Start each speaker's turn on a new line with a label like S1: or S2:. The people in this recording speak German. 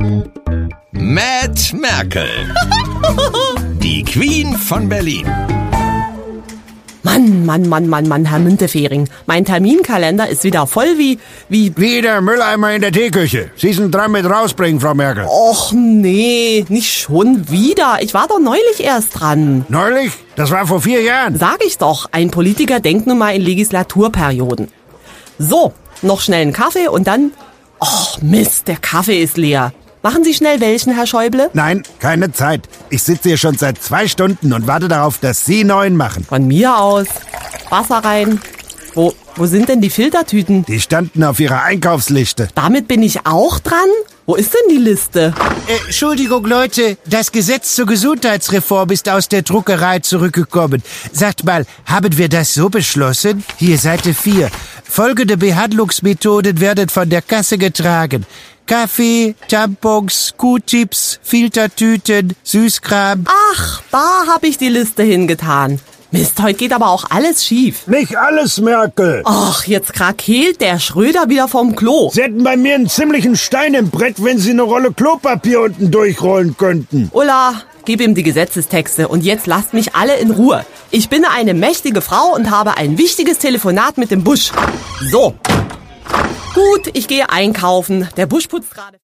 S1: Mad Merkel. Die Queen von Berlin.
S2: Mann, Herr Müntefering. Mein Terminkalender ist wieder voll wie...
S3: Wie der Mülleimer in der Teeküche. Sie sind dran mit rausbringen, Frau Merkel.
S2: Och nee, nicht schon wieder. Ich war doch neulich erst dran.
S3: Neulich? Das war vor 4 Jahren.
S2: Sag ich doch, ein Politiker denkt nun mal in Legislaturperioden. So, noch schnell einen Kaffee und dann... Och Mist, der Kaffee ist leer. Machen Sie schnell welchen, Herr Schäuble?
S3: Nein, keine Zeit. Ich sitze hier schon seit 2 Stunden und warte darauf, dass Sie 9 machen.
S2: Von mir aus. Wasser rein. Wo sind denn die Filtertüten?
S3: Die standen auf Ihrer Einkaufsliste.
S2: Damit bin ich auch dran? Wo ist denn die Liste?
S4: Entschuldigung, Leute, das Gesetz zur Gesundheitsreform ist aus der Druckerei zurückgekommen. Sagt mal, haben wir das so beschlossen? Hier, Seite 4. Folgende Behandlungsmethoden werden von der Kasse getragen. Kaffee, Tampons, Q-Tips, Filtertüten, Süßkram.
S2: Ach, da habe ich die Liste hingetan. Mist, heute geht aber auch alles schief.
S3: Nicht alles, Merkel.
S2: Ach, jetzt krakeelt der Schröder wieder vom Klo.
S3: Sie hätten bei mir einen ziemlichen Stein im Brett, wenn Sie eine Rolle Klopapier unten durchrollen könnten.
S2: Ulla, gib ihm die Gesetzestexte und jetzt lasst mich alle in Ruhe. Ich bin eine mächtige Frau und habe ein wichtiges Telefonat mit dem Busch. So. Gut, ich gehe einkaufen. Der Busch putzt gerade...